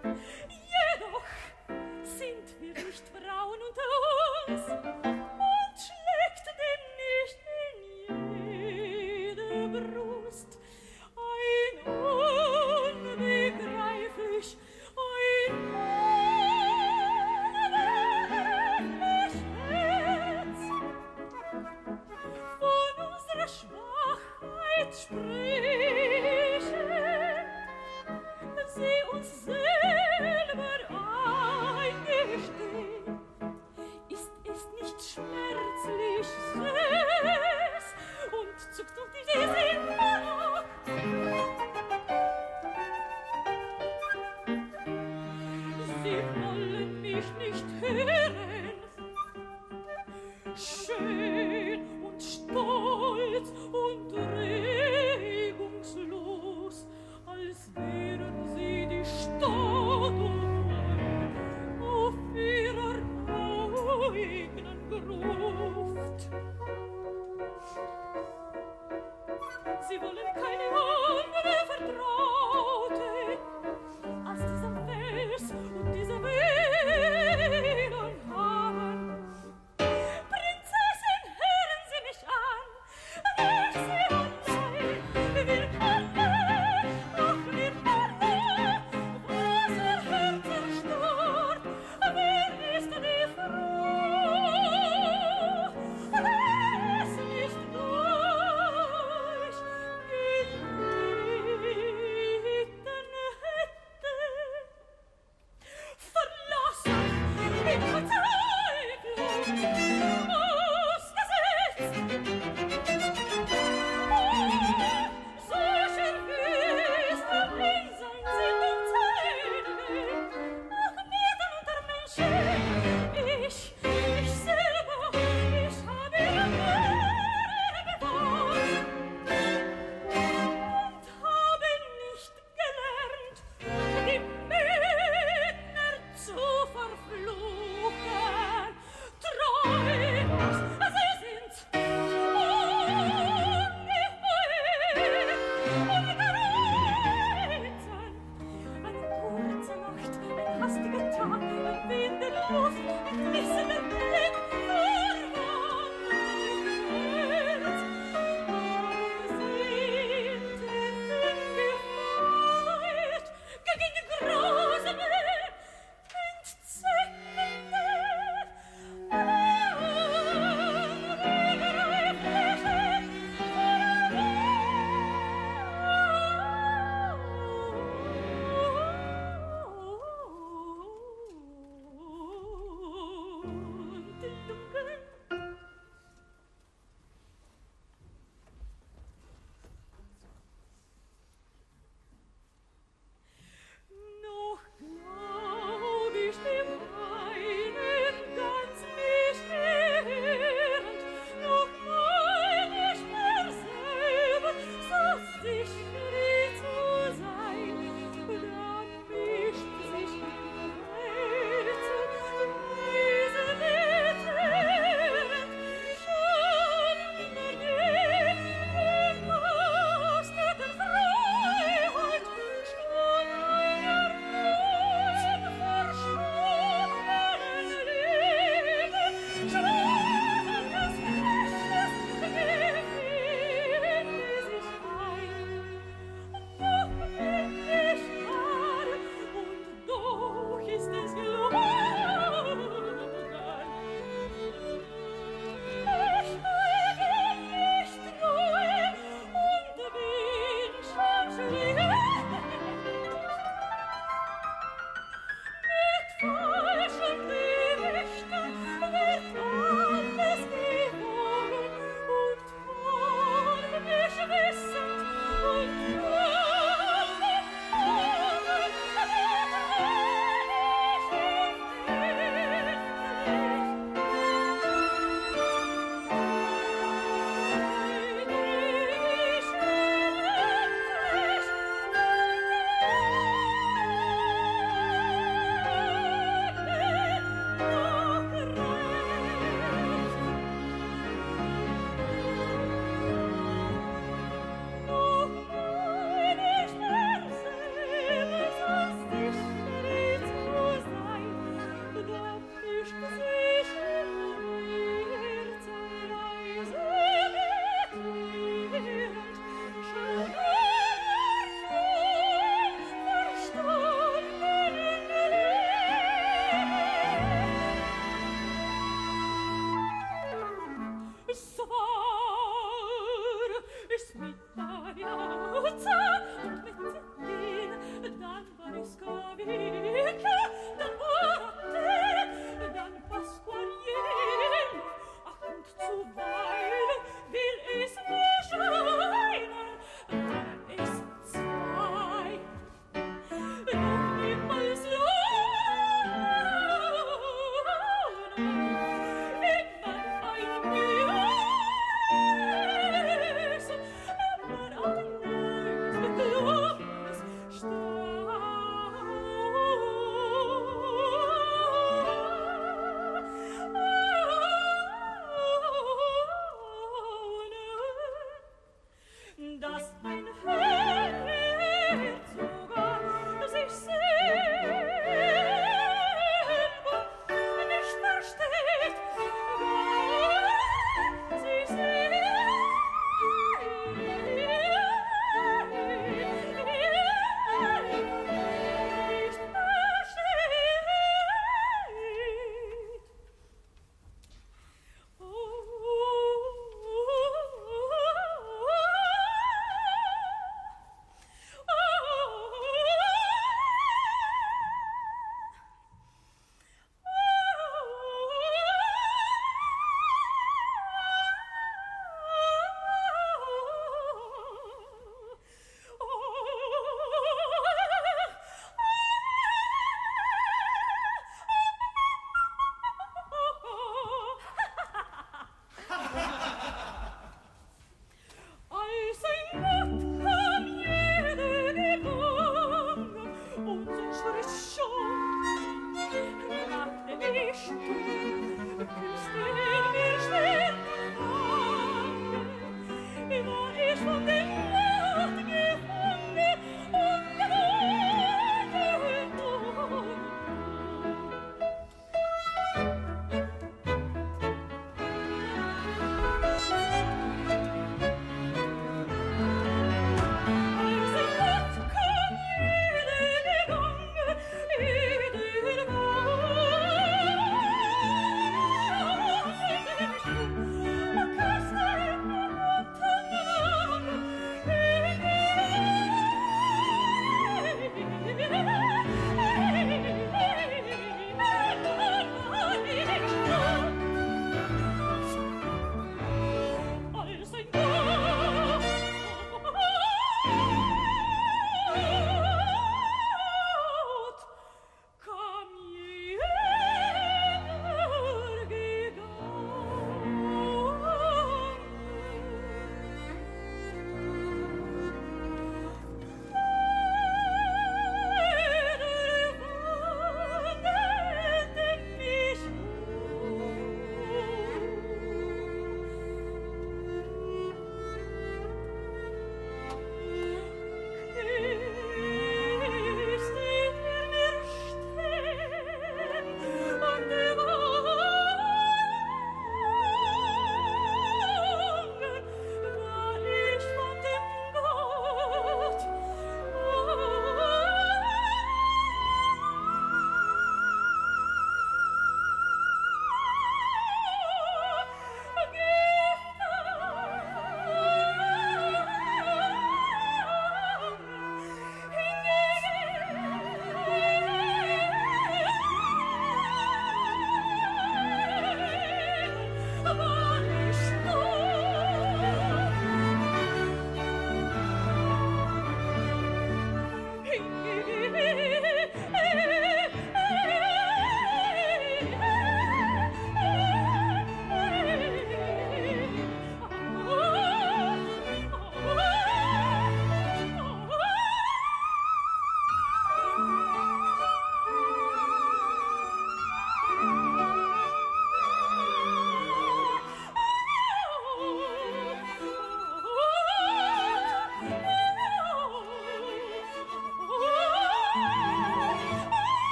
Jedoch sind wir nicht Frauen unter uns und schlägt denn nicht in jede Brust ein unbegreiflich, ein unbegreiflich Herz. Von unserer Schwachheit sprechen, sie uns selber eingestehen. Ist es nicht schmerzlich süß und zuckt uns die Sinn noch? Sie wollen mich nicht hören. Schön und stolz und regungslos, als wären sie die Statuen auf ihrer eigenen Gruft. Sie wollen keine andere Vertraute als dieser Vers und diese Wählen haben. Prinzessin, hören Sie mich an, wer Sie allein, wir alle, ach wir alle, was Herz erstarrt, wer ist die Frau, wer es nicht durch gelitten hätte. Verlassen in Verzweiflung, ausgesetzt. Solcher wüster Einsam sind und Zähne, ach Nieten unter Menschen, ich selber, ich habe ihre Ehre bewahrt und habe nicht gelernt, die Männer zu verfluchen. Träumers, sie sind ungeheuer, ungereizend. Eine kurze Nacht, ein hastiger Tag,